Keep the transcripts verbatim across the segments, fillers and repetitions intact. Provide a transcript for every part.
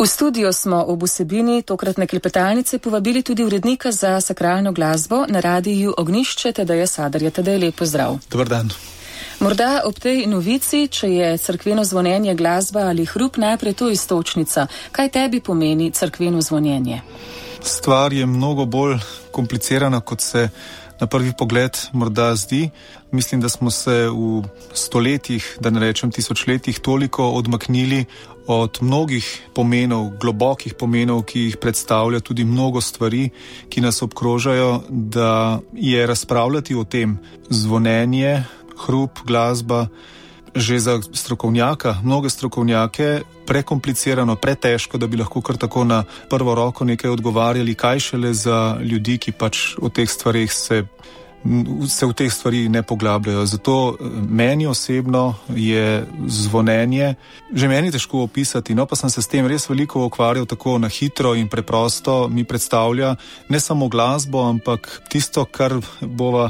V studio smo ob vsebini tokratne klepetalnice povabili tudi urednika za sakralno glasbo na radiju Ognjišče Tadeja Sadarja. Tadej, lep pozdrav. Dobar dan. Morda ob tej novici, če je cerkveno zvonjenje glasba ali hrup, najprej to iztočnica. Kaj tebi pomeni cerkveno zvonjenje? Stvar je mnogo bolj komplicirana, kot se na prvi pogled morda zdi. Mislim, da smo se v stoletjih, da ne rečem tisočletjih, toliko odmaknili od mnogih pomenov, globokih pomenov, ki jih predstavlja tudi mnogo stvari, ki nas obkrožajo, da je razpravljati o tem zvonjenje, hrup, glasba, že za strokovnjaka, mnoge strokovnjake, prekomplicirano, pretežko, da bi lahko kar tako na prvo roko nekaj odgovarjali, kaj šele za ljudi, ki pač o teh stvarih se, se v teh stvari ne poglabljajo. Zato meni osebno je zvonjenje, že meni težko opisati, no pa sem se s tem res veliko ukvarjal, tako na hitro in preprosto mi predstavlja ne samo glasbo, ampak tisto, kar bova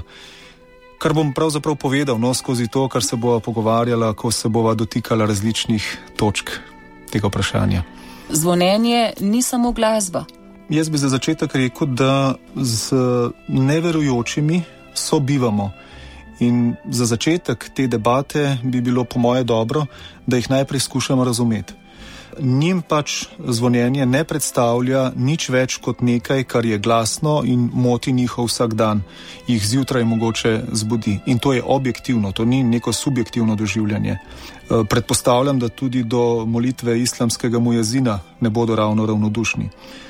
kar bom pravzaprav povedal, no, skozi to, kar se bova pogovarjala, ko se bova dotikala različnih točk tega vprašanja. Zvonjenje ni samo glasba. Jaz bi za začetek rekel, da z neverujočimi sobivamo. In za začetek te debate bi bilo po moje dobro, da jih najprej skušamo razumeti. Njim pač zvonjenje ne predstavlja nič več kot nekaj, kar je glasno in moti njihov vsak dan, jih zjutraj mogoče zbudi. In to je objektivno, to ni neko subjektivno doživljanje. Predpostavljam, da tudi do molitve islamskega mujezina ne bodo ravno ravnodušni.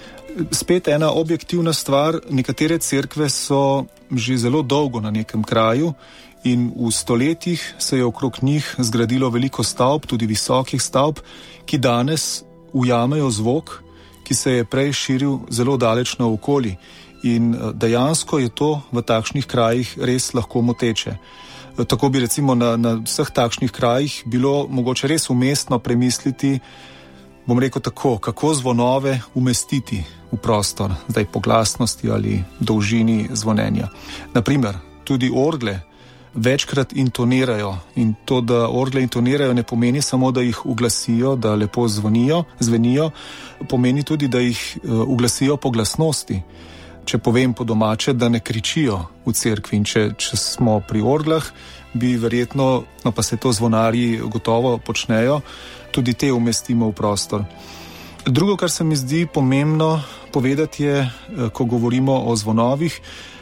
Spet ena objektivna stvar, nekatere cerkve so že zelo dolgo na nekem kraju in v stoletjih se je okrog njih zgradilo veliko stavb, tudi visokih stavb, ki danes ujamejo zvok, ki se je prej širil zelo daleč naokoli. In dejansko je to v takšnih krajih res lahko moteče. Tako bi recimo na, na vseh takšnih krajih bilo mogoče res umestno premisliti, bom rekel tako, kako zvonove umestiti v prostor, zdaj po glasnosti ali dolžini zvonjenja. Naprimer, tudi orgle večkrat intonirajo in to, da orgle intonirajo, ne pomeni samo, da jih uglasijo, da lepo zvonijo, zvenijo, pomeni tudi, da jih uh, uglasijo po glasnosti. Če povem po domače, da ne kričijo v cerkvi in če, če smo pri orglah, bi verjetno, no pa se to zvonarji gotovo počnejo, tudi te umestimo v prostor. Drugo, kar se mi zdi pomembno povedati je, ko govorimo o zvonovih,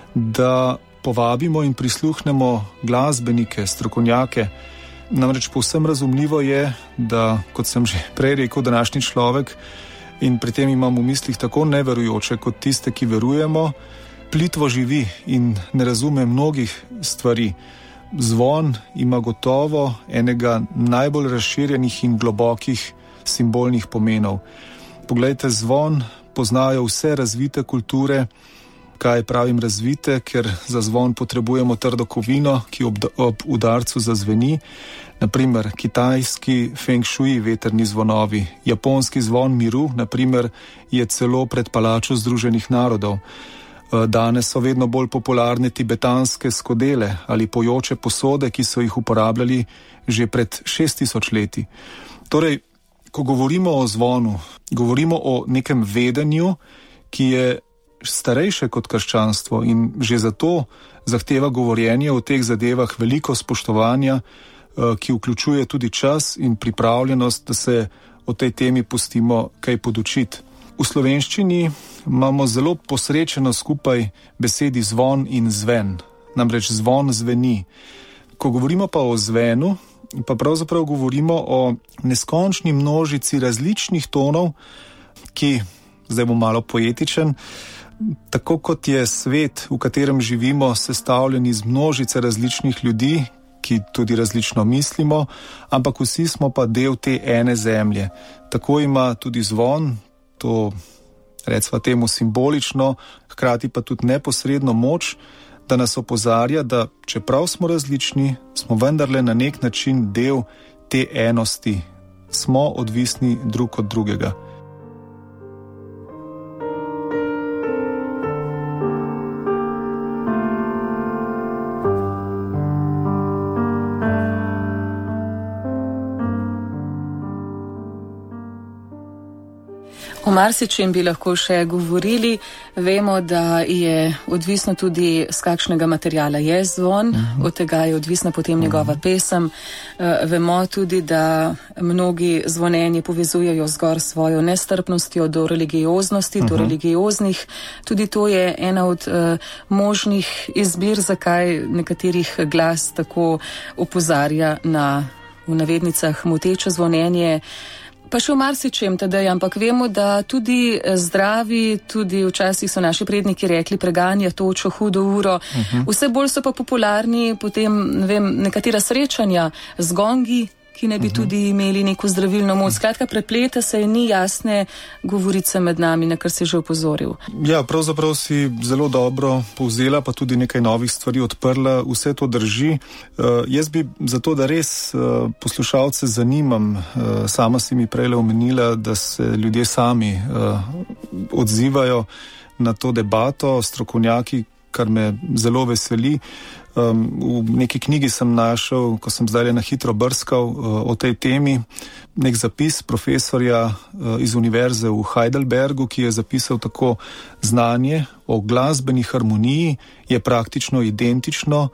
da povabimo in prisluhnemo glasbenike, strokovnjake. Namreč povsem razumljivo je, da, kot sem že prej rekel, današnji človek, in pri tem imam v mislih tako neverujoče kot tiste, ki verujemo, plitvo živi in ne razume mnogih stvari. Zvon ima gotovo enega najbolj razširjenih in globokih simbolnih pomenov. Poglejte, zvon poznajo vse razvite kulture. Kaj pravim razvite, ker za zvon potrebujemo trdo kovino, ki ob, ob udarcu zazveni. Naprimer, kitajski feng shui vetrni zvonovi, japonski zvon miru, naprimer, je celo pred palačo Združenih narodov. Danes so vedno bolj popularne tibetanske skodele ali pojoče posode, ki so jih uporabljali že pred šest tisoč leti. Torej, ko govorimo o zvonu, govorimo o nekem vedenju, ki je starejše kot krščanstvo in že zato zahteva govorjenje o teh zadevah veliko spoštovanja, ki vključuje tudi čas in pripravljenost, da se o tej temi pustimo kaj podučiti. V slovenščini imamo zelo posrečeno skupaj besedi zvon in zven, namreč zvon zveni. Ko govorimo pa o zvenu, pa pravzaprav govorimo o neskončni množici različnih tonov, ki, zdaj bom malo poetičen, tako kot je svet, v katerem živimo, sestavljen iz množice različnih ljudi, ki tudi različno mislimo, ampak vsi smo pa del te ene zemlje. Tako ima tudi zvon, to recimo temu simbolično, hkrati pa tudi neposredno moč, da nas opozarja, da čeprav smo različni, smo vendarle na nek način del te enosti. Smo odvisni drug od drugega. O marsičem bi lahko še govorili. Vemo, da je odvisno tudi z kakšnega materijala je zvon, uh-huh. od tega je odvisna potem njegova uh-huh. pesem. Uh, vemo tudi, da mnogi zvonjenje povezujejo zgor svojo nestrpnostjo do religioznosti, uh-huh. do religioznih. Tudi to je ena od uh, možnih izbir, zakaj nekaterih glas tako opozarja na, v navednicah, moteče zvonjenje. Pa še v marsičem tedaj, ampak vemo, da tudi zdravi, tudi včasih so naši predniki rekli, preganja točo hudo uro. Uh-huh. Vse bolj so pa popularni potem, ne vem, nekatera srečanja z gongi, ki ne bi uh-huh. tudi imeli neko zdravilno moč. Skratka, prepleta se in ni jasne govorice med nami, na kar si že opozoril. Ja, pravzaprav si zelo dobro povzela, pa tudi nekaj novih stvari odprla. Vse to drži. Uh, jaz bi zato, da res uh, poslušalce zanimam, uh, sama si mi prejle omenila, da se ljudje sami uh, odzivajo na to debato, strokovnjaki, kar me zelo veseli. Um, v neki knjigi sem našel, ko sem zdaj na hitro brskal uh, o tej temi, nek zapis profesorja uh, iz univerze v Heidelbergu, ki je zapisal tako: znanje o glasbeni harmoniji je praktično identično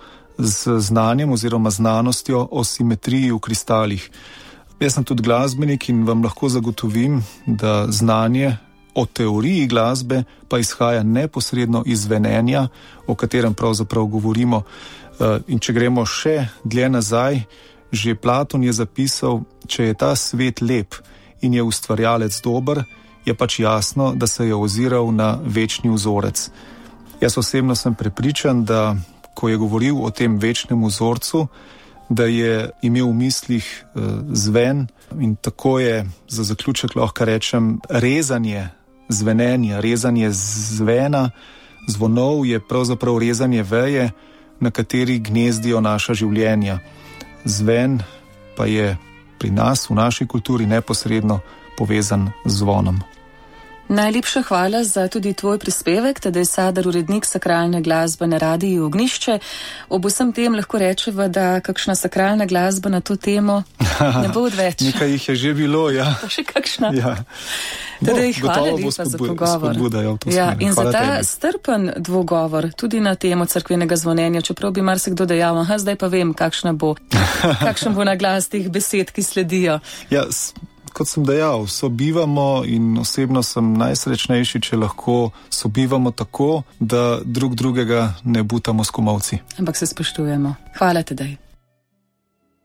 z znanjem oziroma znanostjo o simetriji v kristalih. Jaz sem tudi glasbenik in vam lahko zagotovim, da znanje o teoriji glasbe pa izhaja neposredno iz zvenenja, o katerem pravzaprav govorimo. In če gremo še dlje nazaj, že Platon je zapisal, če je ta svet lep in je ustvarjalec dober, je pač jasno, da se je oziral na večni vzorec. Jaz osebno sem prepričan, da ko je govoril o tem večnem vzorcu, da je imel v mislih zven, in tako je za zaključek lahko rečem, rezanje zvenenja, rezanje zvena, zvonov je pravzaprav rezanje veje, na kateri gnezdijo naša življenja. Zven pa je pri nas, v naši kulturi, neposredno povezan z zvonom. Najlepša hvala za tudi tvoj prispevek, Tadej Sadar, urednik sakralne glasbe na Radiu Ognjišče. Ob vsem tem lahko rečeva, da kakšna sakralna glasba na to temo ne bo odveč. Nekaj jih je že bilo, ja. Pa še kakšna. Ja. Tadej, hvala lepa za pogovor. Ja, in hvala za ta tebi. Strpen dvogovor tudi na temo cerkvenega zvonjenja, čeprav bi marsikdo dejal, aha, zdaj pa vem, kakšna bo, kakšen bo naglas teh besed, ki sledijo. Ja, kot sem dejal, sobivamo in osebno sem najsrečnejši, če lahko sobivamo tako, da drug drugega ne butamo s komolci. Ampak se spoštujemo. Hvala, Tadej.